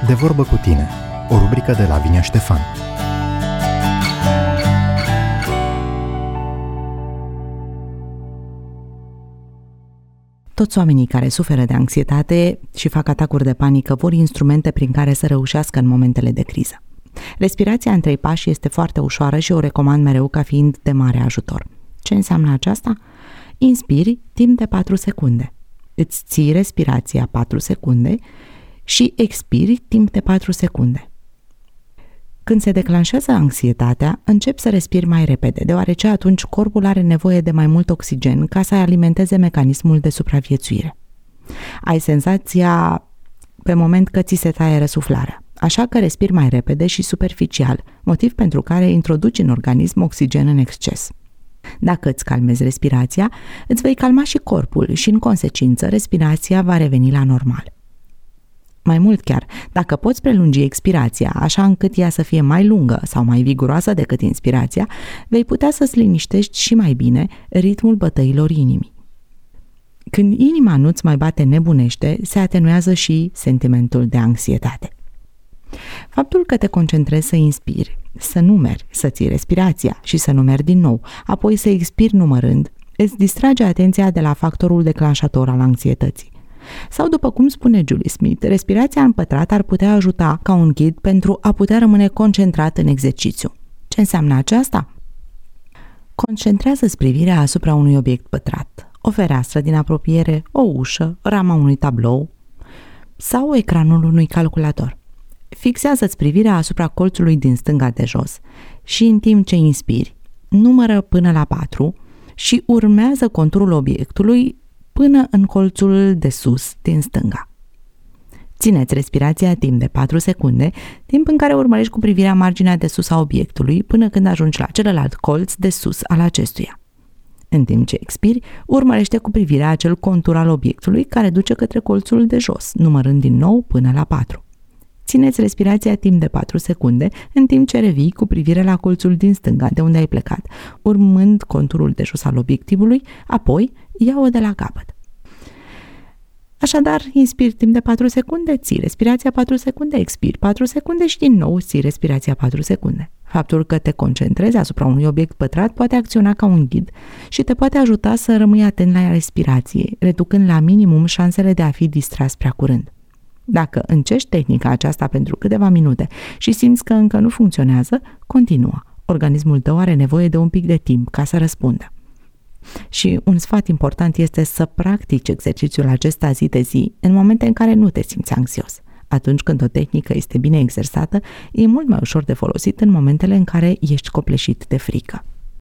De vorbă cu tine, o rubrică de Lavinia Ștefan. Toți oamenii care suferă de anxietate și fac atacuri de panică vor instrumente prin care să reușească în momentele de criză. Respirația în 3 pași este foarte ușoară și o recomand mereu ca fiind de mare ajutor. Ce înseamnă aceasta? Inspiri timp de 4 secunde. Îți ții respirația 4 secunde și expiri timp de 4 secunde. Când se declanșează anxietatea, începi să respiri mai repede, deoarece atunci corpul are nevoie de mai mult oxigen ca să alimenteze mecanismul de supraviețuire. Ai senzația pe moment că ți se taie răsuflarea, așa că respiri mai repede și superficial, motiv pentru care introduci în organism oxigen în exces. Dacă îți calmezi respirația, îți vei calma și corpul și, în consecință, respirația va reveni la normal. Mai mult chiar, dacă poți prelungi expirația așa încât ea să fie mai lungă sau mai viguroasă decât inspirația, vei putea să-ți liniștești și mai bine ritmul bătăilor inimii. Când inima nu-ți mai bate nebunește, se atenuează și sentimentul de anxietate. Faptul că te concentrezi să inspiri, să numeri, să ții respirația și să numeri din nou, apoi să expiri numărând, îți distrage atenția de la factorul declanșator al anxietății. Sau, după cum spune Julie Smith, respirația în pătrat ar putea ajuta ca un ghid pentru a putea rămâne concentrat în exercițiu. Ce înseamnă aceasta? Concentrează-ți privirea asupra unui obiect pătrat, o fereastră din apropiere, o ușă, rama unui tablou sau ecranul unui calculator. Fixează-ți privirea asupra colțului din stânga de jos și, în timp ce inspiri, numără până la 4 și urmează conturul obiectului până în colțul de sus din stânga. Țineți respirația timp de 4 secunde, timp în care urmărești cu privirea marginea de sus a obiectului până când ajungi la celălalt colț de sus al acestuia. În timp ce expiri, urmărește cu privirea acel contur al obiectului care duce către colțul de jos, numărând din nou până la 4. Țineți respirația timp de 4 secunde, în timp ce revii cu privire la colțul din stânga de unde ai plecat, urmând conturul de jos al obiectivului, apoi ia-o de la capăt. Așadar, inspiri timp de 4 secunde, ții respirația 4 secunde, expiri 4 secunde și din nou ții respirația 4 secunde. Faptul că te concentrezi asupra unui obiect pătrat poate acționa ca un ghid și te poate ajuta să rămâi atent la respirație, reducând la minimum șansele de a fi distras prea curând. Dacă încerci tehnica aceasta pentru câteva minute și simți că încă nu funcționează, continuă. Organismul tău are nevoie de un pic de timp ca să răspundă. Și un sfat important este să practici exercițiul acesta zi de zi în momente în care nu te simți anxios. Atunci când o tehnică este bine exersată, e mult mai ușor de folosit în momentele în care ești copleșit de frică.